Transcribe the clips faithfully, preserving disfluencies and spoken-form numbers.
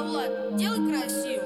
Влад, делай красиво.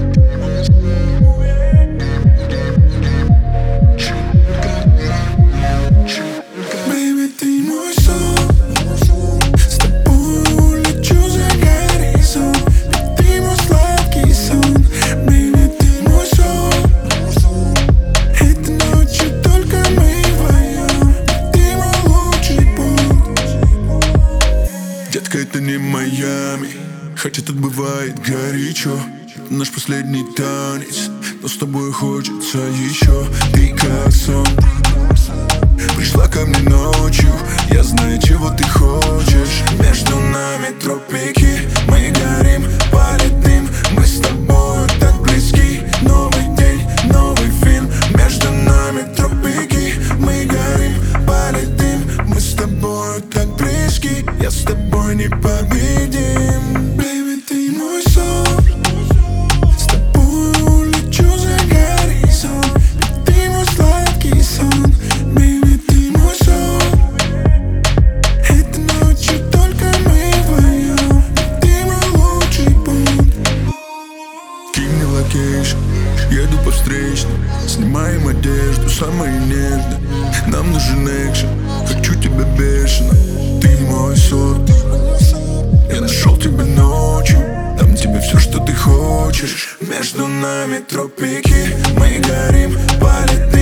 Baby, ты мой сон, с тобой улечу за горизонт. Ты мой сладкий сон, baby, ты мой сон. Этой ночью только мы вдвоем, ты мой лучший пункт. Детка, это не Майами, хотя тут бывает горячо. Это наш последний танец, но с тобой хочется еще. Ты как сон, пришла ко мне ночью, я знаю, чего ты хочешь. Между нами тропики, мы горим, полетим. Мы с тобой так близки, новый день, новый фильм. Между нами тропики, мы горим, полетим. Мы с тобой так близки, я с тобой не победим. Baby, ты мой сон, с тобой улечу за горизонт. Ты мой сладкий сон, baby, ты мой сон. Этой ночью только мы вдвоем, ты мой лучший пункт. Кинь мне локейшн, еду по встречной. Снимаем одежду, самое нежное. Нам нужен экшен, хочу тебя бешено. Ты мой сон, я нашел тебя ночью, дам тебе все, что ты хочешь. Между нами тропики, мы горим, полетим.